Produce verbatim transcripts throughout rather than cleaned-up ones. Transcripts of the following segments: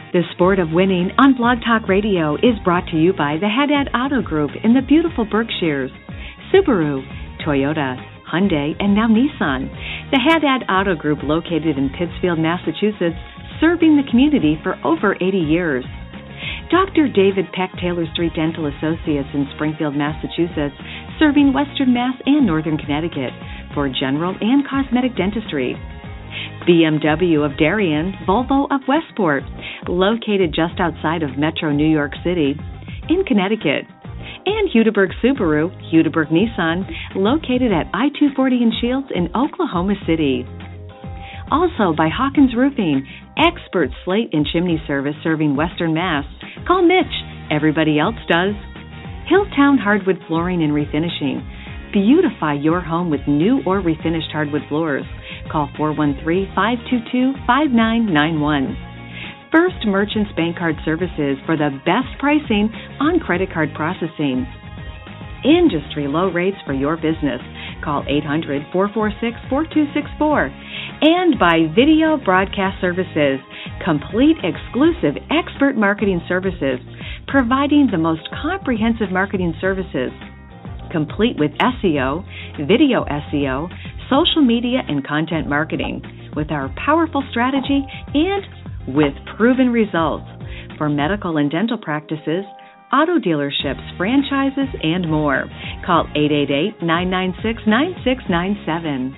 The Sport of Winning on Blog Talk Radio is brought to you by the Haddad Auto Group in the beautiful Berkshires, Subaru, Toyota, Hyundai, and now Nissan. The Haddad Auto Group, located in Pittsfield, Massachusetts, serving the community for over eighty years. Doctor David Peck Taylor Street Dental Associates in Springfield, Massachusetts, serving Western Mass and Northern Connecticut for general and cosmetic dentistry. B M W of Darien, Volvo of Westport, located just outside of Metro New York City in Connecticut. And Hudiburg Subaru, Hudiburg Nissan, located at I two forty in Shields in Oklahoma City. Also by Hawkins Roofing, expert slate and chimney service serving Western Mass. Call Mitch. Everybody else does. Hilltown Hardwood Flooring and Refinishing. Beautify your home with new or refinished hardwood floors. Call four one three, five two two, five nine nine one. First Merchants Bank Card Services for the best pricing on credit card processing. Industry low rates for your business. Call eight hundred, four four six, four two six four. And by Video Broadcast Services, complete exclusive expert marketing services, providing the most comprehensive marketing services, complete with S E O, video S E O, social media, and content marketing, with our powerful strategy and with proven results for medical and dental practices, auto dealerships, franchises, and more. Call eight eight eight, nine nine six, nine six nine seven.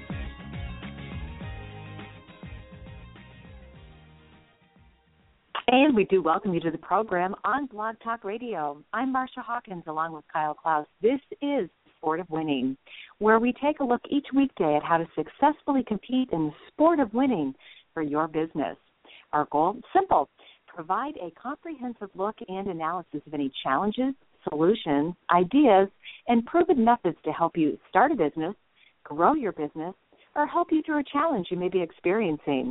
And we do welcome you to the program on Blog Talk Radio. I'm Marsha Hawkins along with Kyle Klaus. This is the Sport of Winning, where we take a look each weekday at how to successfully compete in the sport of winning for your business. Our goal, simple, provide a comprehensive look and analysis of any challenges, solutions, ideas, and proven methods to help you start a business, grow your business, or help you through a challenge you may be experiencing.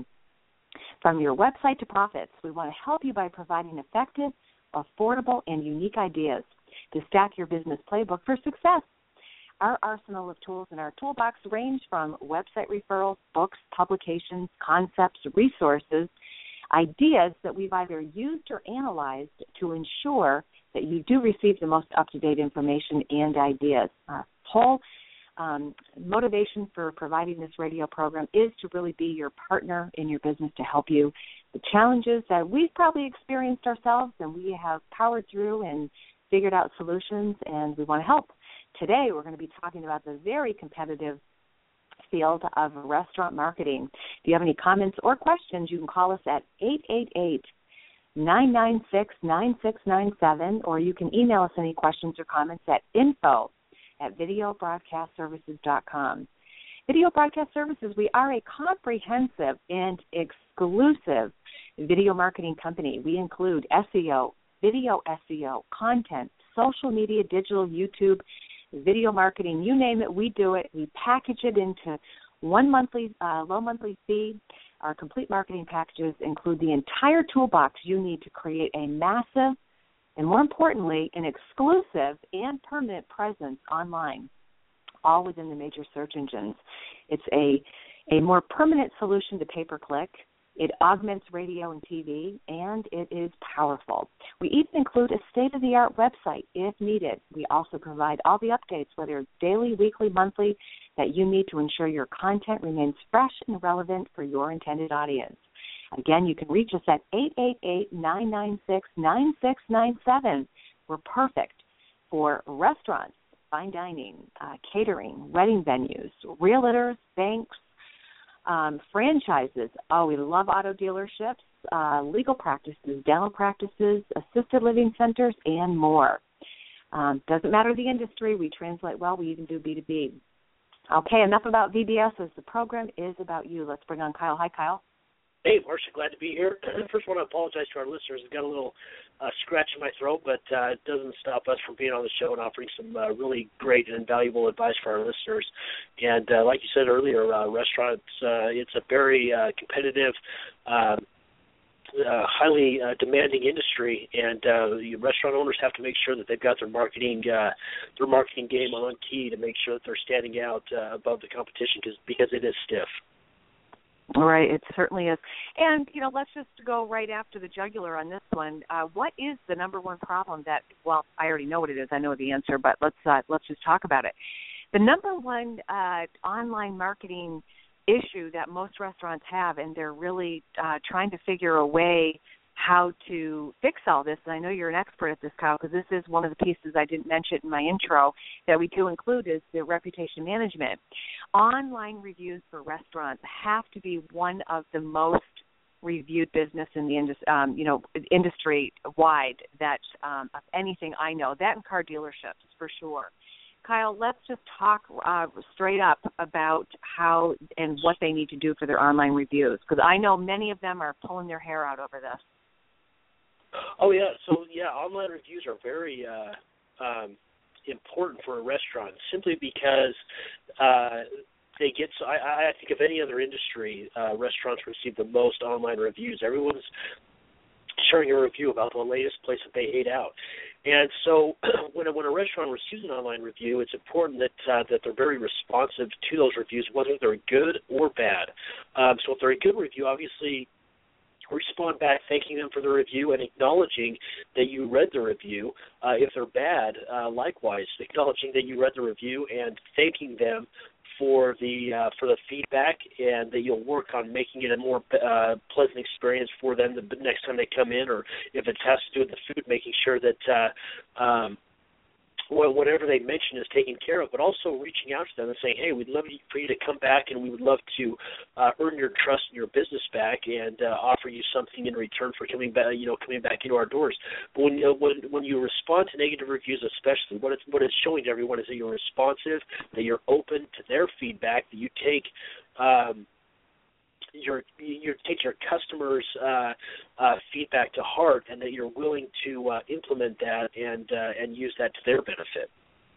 From your website to profits, we want to help you by providing effective, affordable, and unique ideas to stack your business playbook for success. Our arsenal of tools in our toolbox range from website referrals, books, publications, concepts, resources, ideas that we've either used or analyzed to ensure that you do receive the most up-to-date information and ideas. Our whole um, motivation for providing this radio program is to really be your partner in your business to help you. The challenges that we've probably experienced ourselves and we have powered through and figured out solutions, and we want to help. Today we're going to be talking about the very competitive field of restaurant marketing. If you have any comments or questions, you can call us at eight eight eight, nine nine six, nine six nine seven, or you can email us any questions or comments at info at video broadcast services dot com. Video Broadcast Services, we are a comprehensive and exclusive video marketing company. We include S E O, video S E O, content, social media, digital, YouTube, video marketing, you name it, we do it. We package it into one monthly, uh, low monthly fee. Our complete marketing packages include the entire toolbox you need to create a massive and, more importantly, an exclusive and permanent presence online, all within the major search engines. It's a, a more permanent solution to pay-per-click. It augments radio and T V, and it is powerful. We even include a state-of-the-art website if needed. We also provide all the updates, whether it's daily, weekly, monthly, that you need to ensure your content remains fresh and relevant for your intended audience. Again, you can reach us at eight eight eight, nine nine six, nine six nine seven. We're perfect for restaurants, fine dining, uh, catering, wedding venues, realtors, banks, Um, franchises. Oh, we love auto dealerships, uh, legal practices, dental practices, assisted living centers, and more. Um, doesn't matter the industry. We translate well. We even do B two B. Okay, enough about V B S as the program is about you. Let's bring on Kyle. Hi, Kyle. Hey, Marsha, glad to be here. First, I want to apologize to our listeners. I've got a little uh, scratch in my throat, but uh, it doesn't stop us from being on the show and offering some uh, really great and valuable advice for our listeners. And uh, like you said earlier, uh, restaurants, uh, it's a very uh, competitive, uh, uh, highly uh, demanding industry, and uh, the restaurant owners have to make sure that they've got their marketing uh, their marketing game on key to make sure that they're standing out uh, above the competition cause, because it is stiff. Right, it certainly is. And, you know, let's just go right after the jugular on this one. Uh, what is the number one problem that, well, I already know what it is. I know the answer, but let's uh, let's just talk about it. The number one uh, online marketing issue that most restaurants have, and they're really uh, trying to figure a way how to fix all this, and I know you're an expert at this, Kyle, because this is one of the pieces I didn't mention in my intro that we do include is the reputation management. Online reviews for restaurants have to be one of the most reviewed business in the industry, um, you know, industry wide. That um, of anything I know, that and car dealerships for sure. Kyle, let's just talk uh, straight up about how and what they need to do for their online reviews, because I know many of them are pulling their hair out over this. Oh yeah, so yeah, online reviews are very uh, um, important for a restaurant simply because uh, they get. So I, I think of any other industry, uh, restaurants receive the most online reviews. Everyone's sharing a review about the latest place that they ate out, and so when a, when a restaurant receives an online review, it's important that uh, that they're very responsive to those reviews, whether they're good or bad. Um, so if they're a good review, obviously respond back thanking them for the review and acknowledging that you read the review. Uh, if they're bad, uh, likewise, acknowledging that you read the review and thanking them for the uh, for the feedback, and that you'll work on making it a more uh, pleasant experience for them the next time they come in, or if it has to do with the food, making sure that uh, um, well, whatever they mention is taken care of, but also reaching out to them and saying, hey, we'd love for you to come back, and we would love to uh, earn your trust and your business back, and uh, offer you something in return for coming back, you know, coming back into our doors. But when uh, when when you respond to negative reviews, especially, what it's what it's showing to everyone is that you're responsive, that you're open to their feedback, that you take um, your you take your customers' uh, uh, feedback to heart, and that you're willing to uh, implement that and uh, and use that to their benefit.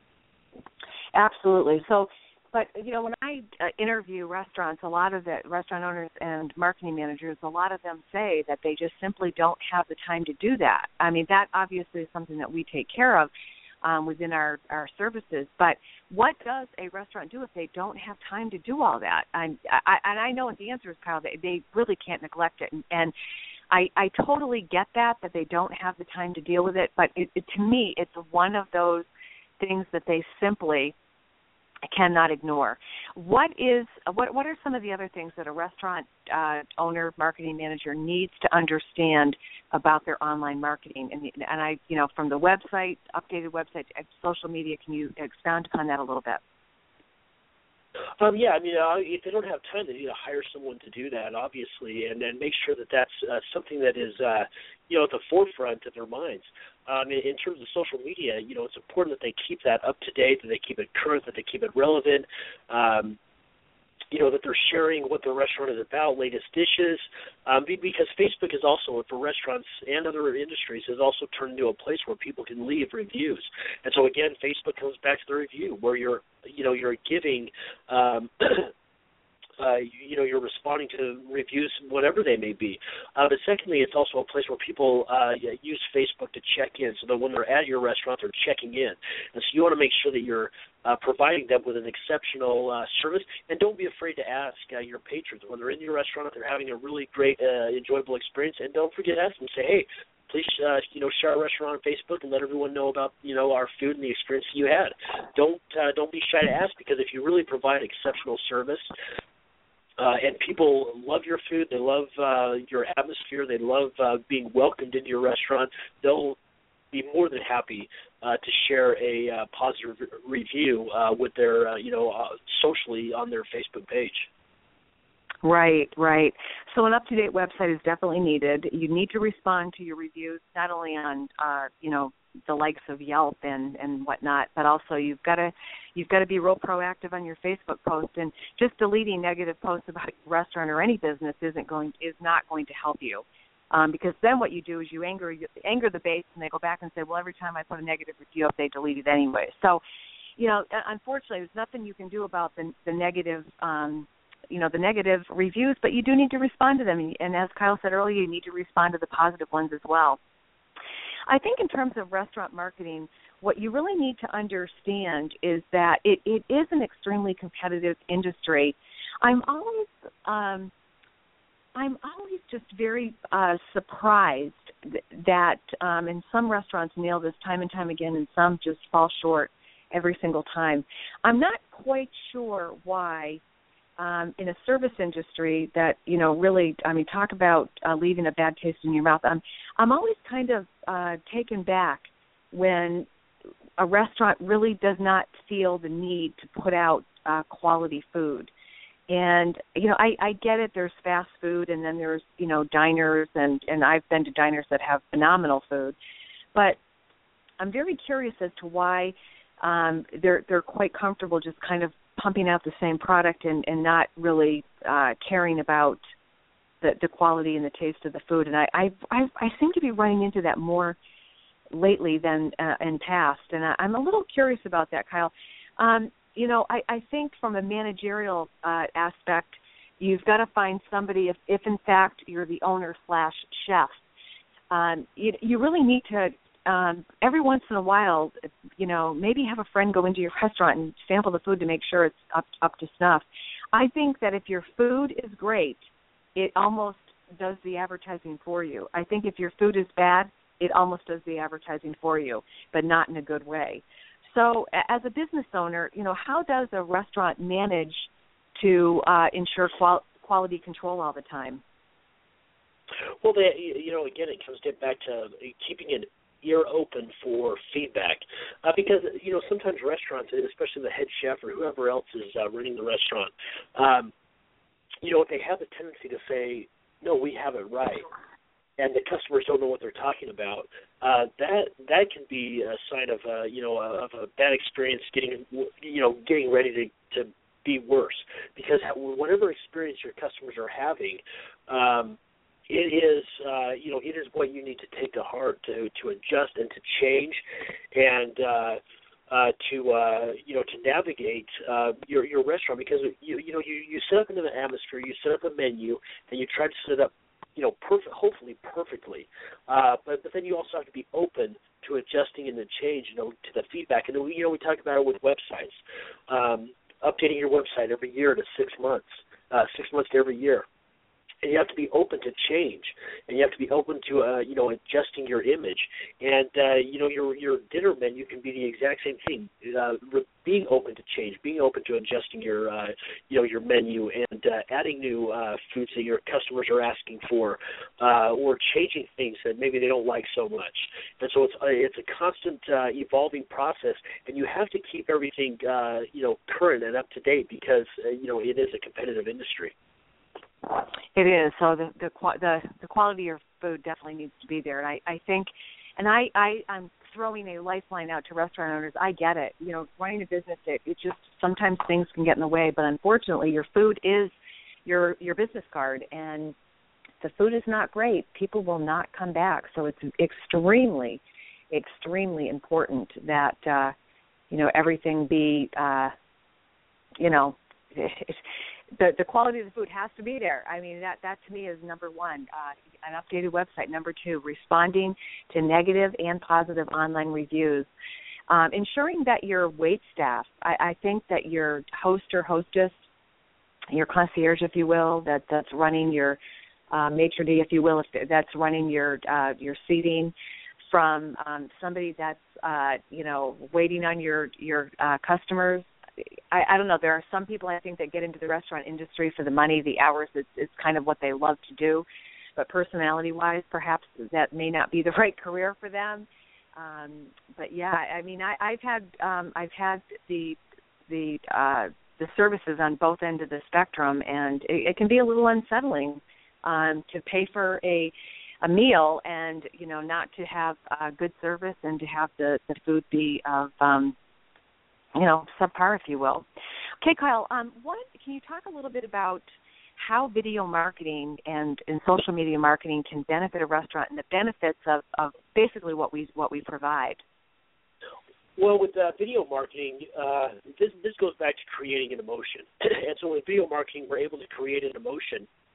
Absolutely. So, but you know, when I uh, interview restaurants, a lot of the restaurant owners and marketing managers, a lot of them say that they just simply don't have the time to do that. I mean, that obviously is something that we take care of um, within our, our services. But what does a restaurant do if they don't have time to do all that? And I, and I know what the answer is, Kyle. They, they really can't neglect it. And, and I, I totally get that, that they don't have the time to deal with it. But it, it, to me, it's one of those things that they simply cannot ignore. What is what what are some of the other things that a restaurant uh, owner, marketing manager needs to understand about their online marketing? And, and I, you know, from the website, updated website, to social media, can you expound upon that a little bit? Um, yeah, I mean, uh, if they don't have time, they need to hire someone to do that, obviously, and then make sure that that's uh, something that is, uh, you know, at the forefront of their minds. Um, in, in terms of social media, you know, it's important that they keep that up to date, that they keep it current, that they keep it relevant. Um, you know, that they're sharing what the restaurant is about, latest dishes, um, because Facebook is also, for restaurants and other industries, has also turned into a place where people can leave reviews. And so, again, Facebook comes back to the review where you're, you know, you're giving, um, uh, you know, you're responding to reviews, whatever they may be. Uh, but secondly, it's also a place where people uh, use Facebook to check in, so that when they're at your restaurant, they're checking in. And so you want to make sure that you're Uh, providing them with an exceptional uh, service, and don't be afraid to ask uh, your patrons when they're in your restaurant if they're having a really great, uh, enjoyable experience, and don't forget to ask them, say, hey, please, uh, you know, share our restaurant on Facebook and let everyone know about, you know, our food and the experience that you had. Don't uh, don't be shy to ask, because if you really provide exceptional service, Uh, and people love your food, they love uh, your atmosphere, they love uh, being welcomed into your restaurant, they'll be more than happy uh, to share a uh, positive re- review uh, with their, uh, you know, uh, socially on their Facebook page. Right, right. So an up-to-date website is definitely needed. You need to respond to your reviews, not only on, uh, you know, the likes of Yelp and, and whatnot, but also you've got to you've got to be real proactive on your Facebook post. And just deleting negative posts about your restaurant or any business isn't going is not going to help you. Um, because then what you do is you anger anger the base, and they go back and say, well, every time I put a negative review up, they delete it anyway. So, you know, unfortunately, there's nothing you can do about the, the negative, um, you know, the negative reviews, but you do need to respond to them. And as Kyle said earlier, you need to respond to the positive ones as well. I think in terms of restaurant marketing, what you really need to understand is that it, it is an extremely competitive industry. I'm always um, I'm always just very uh, surprised th- that, um, and some restaurants nail this time and time again, and some just fall short every single time. I'm not quite sure why um, in a service industry that, you know, really, I mean, talk about uh, leaving a bad taste in your mouth. I'm, I'm always kind of uh, taken back when a restaurant really does not feel the need to put out uh, quality food. And, you know, I, I get it. There's fast food, and then there's, you know, diners, and, and I've been to diners that have phenomenal food. But I'm very curious as to why um, they're they're quite comfortable just kind of pumping out the same product and, and not really uh, caring about the, the quality and the taste of the food. And I, I, I, I seem to be running into that more lately than uh, in past. And I, I'm a little curious about that, Kyle. Um You know, I, I think from a managerial uh, aspect, you've got to find somebody, if, if in fact you're the owner slash chef, um, you, you really need to, um, every once in a while, you know, maybe have a friend go into your restaurant and sample the food to make sure it's up, up to snuff. I think that if your food is great, it almost does the advertising for you. I think if your food is bad, it almost does the advertising for you, but not in a good way. So as a business owner, you know, how does a restaurant manage to uh, ensure qual- quality control all the time? Well, they, you know, again, it comes back to keeping an ear open for feedback uh, because, you know, sometimes restaurants, especially the head chef or whoever else is uh, running the restaurant, um, you know, they have a tendency to say, no, we have it right, and the customers don't know what they're talking about. Uh, that that can be a sign of uh, you know of a bad experience getting you know getting ready to, to be worse, because whatever experience your customers are having, um, it is uh, you know it is what you need to take to heart to to adjust and to change and uh, uh, to uh, you know to navigate uh, your your restaurant, because you you know you, you set up into the atmosphere, you set up a menu, and you try to set it up, you know, perfect, hopefully perfectly. Uh, but, but then you also have to be open to adjusting and the change, you know, to the feedback. And, you know, we talk about it with websites, um, updating your website every year to six months, uh, six months to every year. And you have to be open to change, and you have to be open to, uh, you know, adjusting your image. And, uh, you know, your your dinner menu can be the exact same thing, uh, being open to change, being open to adjusting your, uh, you know, your menu and uh, adding new uh, foods that your customers are asking for, uh, or changing things that maybe they don't like so much. And so it's uh, it's a constant uh, evolving process, and you have to keep everything, uh, you know, current and up to date, because, uh, you know, it is a competitive industry. It is. So the the the, the quality of your food definitely needs to be there. And I, I think, and I, I, I'm throwing a lifeline out to restaurant owners. I get it. You know, running a business, it, it just sometimes things can get in the way. But unfortunately, your food is your your business card. And if the food is not great, people will not come back. So it's extremely, extremely important that, uh, you know, everything be, uh, you know, The, the quality of the food has to be there. I mean, that, that to me is number one. Uh, an updated website. Number two, responding to negative and positive online reviews. Um, ensuring that your wait staff, I, I think that your host or hostess, your concierge, if you will, that, that's running your uh, maitre d', if you will, if that's running your uh, your seating, from um, somebody that's, uh, you know, waiting on your, your uh, customers. I, I don't know. There are some people, I think, that get into the restaurant industry for the money, the hours. It's, it's kind of what they love to do. But personality-wise, perhaps that may not be the right career for them. Um, but yeah, I mean, I, I've had um, I've had the the uh, the services on both ends of the spectrum, and it, it can be a little unsettling um, to pay for a a meal and, you know, not to have uh, good service and to have the, the food be of um, you know, subpar, if you will. Okay, Kyle, um, what, can you talk a little bit about how video marketing and, and social media marketing can benefit a restaurant and the benefits of, of basically what we what we provide? Well, with uh, video marketing, uh, this, this goes back to creating an emotion. And so with video marketing, we're able to create an emotion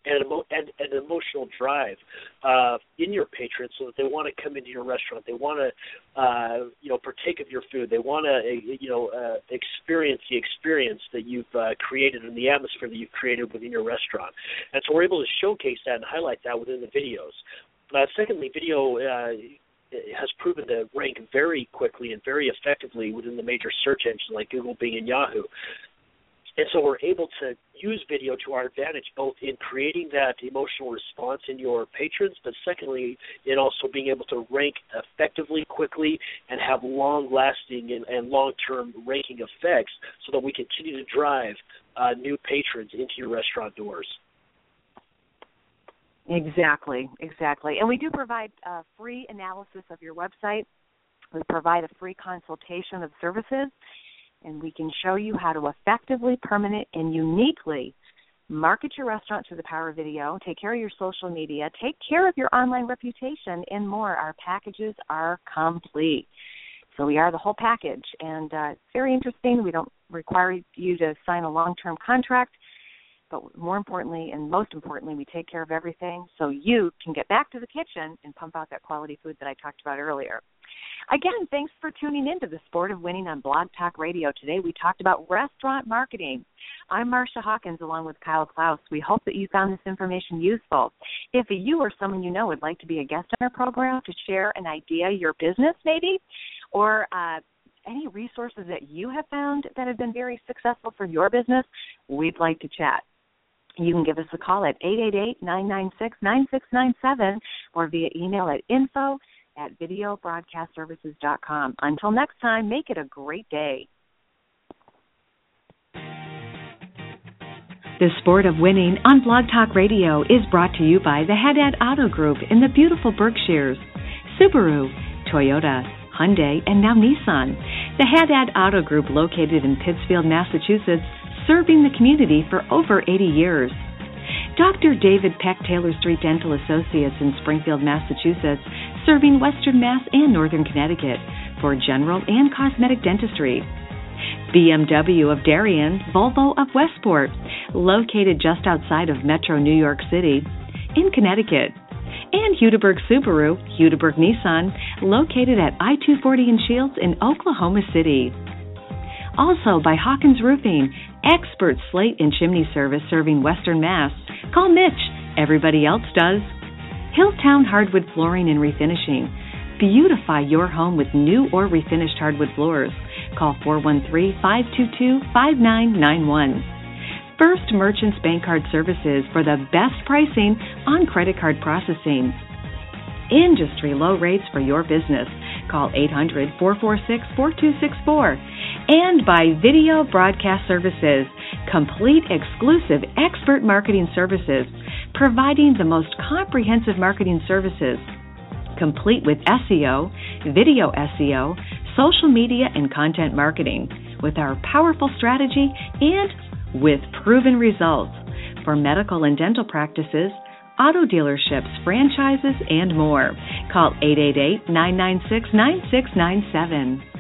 and, emo- and, and an emotional drive uh, in your patrons, so that they want to come into your restaurant. They want to, uh, you know, partake of your food. They want to, uh, you know, uh, experience the experience that you've uh, created and the atmosphere that you've created within your restaurant. And so we're able to showcase that and highlight that within the videos. Uh, secondly, video uh, has proven to rank very quickly and very effectively within the major search engines like Google, Bing, and Yahoo. And so we're able to use video to our advantage, both in creating that emotional response in your patrons, but secondly, in also being able to rank effectively, quickly, and have long-lasting and, and long-term ranking effects so that we continue to drive uh, new patrons into your restaurant doors. Exactly, exactly. And we do provide a free analysis of your website. We provide a free consultation of services, and we can show you how to effectively, permanent, and uniquely market your restaurant through the power of video, take care of your social media, take care of your online reputation, and more. Our packages are complete. So we are the whole package, and uh, it's very interesting. We don't require you to sign a long-term contract, but more importantly, and most importantly, we take care of everything so you can get back to the kitchen and pump out that quality food that I talked about earlier. Again, thanks for tuning in to the Sport of Winning on Blog Talk Radio. Today we talked about restaurant marketing. I'm Marsha Hawkins along with Kyle Klaus. We hope that you found this information useful. If you or someone you know would like to be a guest on our program to share an idea, your business maybe, or uh, any resources that you have found that have been very successful for your business, we'd like to chat. You can give us a call at eight eight eight, nine nine six, nine six nine seven or via email at info at video broadcast services dot com. Until next time, make it a great day. The Sport of Winning on Blog Talk Radio is brought to you by the Haddad Auto Group in the beautiful Berkshires, Subaru, Toyota, Hyundai, and now Nissan. The Haddad Auto Group, located in Pittsfield, Massachusetts, serving the community for over eighty years. Doctor David Peck Taylor Street Dental Associates in Springfield, Massachusetts, serving Western Mass and Northern Connecticut for general and cosmetic dentistry. B M W of Darien, Volvo of Westport, located just outside of Metro New York City in Connecticut. And Hudiburg Subaru, Hudiburg Nissan, located at I two forty in Shields in Oklahoma City. Also by Hawkins Roofing, expert slate and chimney service serving Western Mass. Call Mitch. Everybody else does. Hilltown Hardwood Flooring and Refinishing. Beautify your home with new or refinished hardwood floors. Call four one three, five two two, five nine nine one. First Merchants Bank Card Services for the best pricing on credit card processing. Industry low rates for your business. Call eight hundred, four four six, four two six four. And by Video Broadcast Services, complete exclusive expert marketing services, providing the most comprehensive marketing services, complete with S E O, video S E O, social media, and content marketing, with our powerful strategy and with proven results for medical and dental practices, auto dealerships, franchises, and more. Call eight eight eight, nine nine six, nine six nine seven.